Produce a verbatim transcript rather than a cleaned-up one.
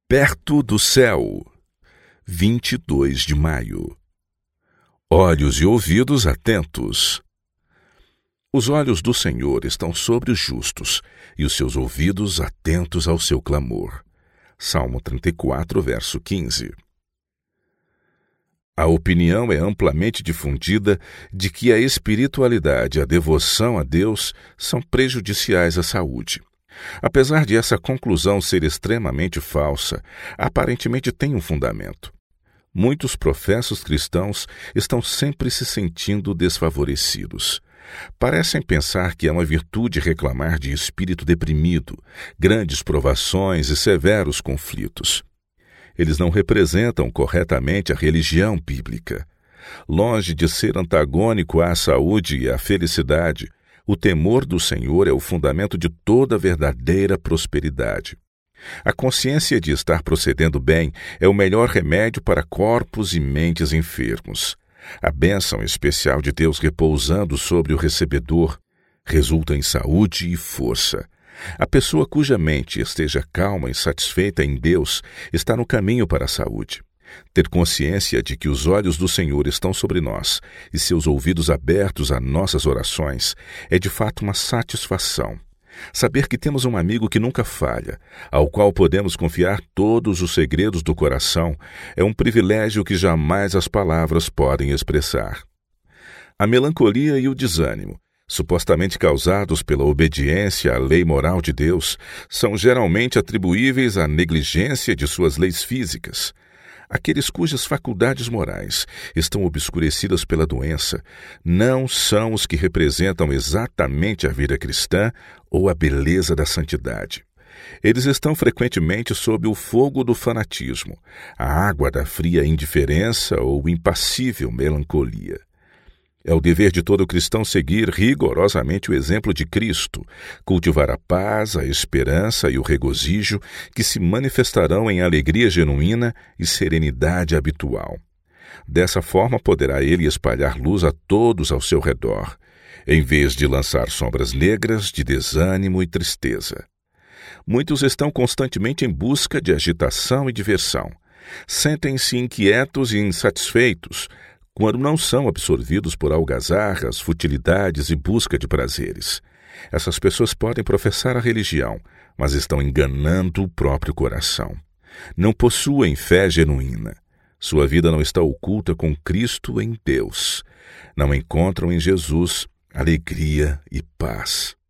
Perto do céu, vinte e dois de maio. Olhos e ouvidos atentos. Os olhos do Senhor estão sobre os justos, e os seus ouvidos atentos ao seu clamor. Salmo trinta e quatro, verso quinze. A opinião é amplamente difundida de que a espiritualidade e a devoção a Deus são prejudiciais à saúde. Apesar de essa conclusão ser extremamente falsa, aparentemente tem um fundamento. Muitos professos cristãos estão sempre se sentindo desfavorecidos. Parecem pensar que é uma virtude reclamar de espírito deprimido, grandes provações e severos conflitos. Eles não representam corretamente a religião bíblica. Longe de ser antagônico à saúde e à felicidade, o temor do Senhor é o fundamento de toda verdadeira prosperidade. A consciência de estar procedendo bem é o melhor remédio para corpos e mentes enfermos. A bênção especial de Deus repousando sobre o recebedor resulta em saúde e força. A pessoa cuja mente esteja calma e satisfeita em Deus está no caminho para a saúde. Ter consciência de que os olhos do Senhor estão sobre nós e seus ouvidos abertos a nossas orações é de fato uma satisfação. Saber que temos um amigo que nunca falha, ao qual podemos confiar todos os segredos do coração, é um privilégio que jamais as palavras podem expressar. A melancolia e o desânimo, supostamente causados pela obediência à lei moral de Deus, são geralmente atribuíveis à negligência de suas leis físicas. Aqueles cujas faculdades morais estão obscurecidas pela doença não são os que representam exatamente a vida cristã ou a beleza da santidade. Eles estão frequentemente sob o fogo do fanatismo, a água da fria indiferença ou impassível melancolia. É o dever de todo cristão seguir rigorosamente o exemplo de Cristo, cultivar a paz, a esperança e o regozijo que se manifestarão em alegria genuína e serenidade habitual. Dessa forma poderá ele espalhar luz a todos ao seu redor, em vez de lançar sombras negras de desânimo e tristeza. Muitos estão constantemente em busca de agitação e diversão. Sentem-se inquietos e insatisfeitos, quando não são absorvidos por algazarras, futilidades e busca de prazeres. Essas pessoas podem professar a religião, mas estão enganando o próprio coração. Não possuem fé genuína. Sua vida não está oculta com Cristo em Deus. Não encontram em Jesus alegria e paz.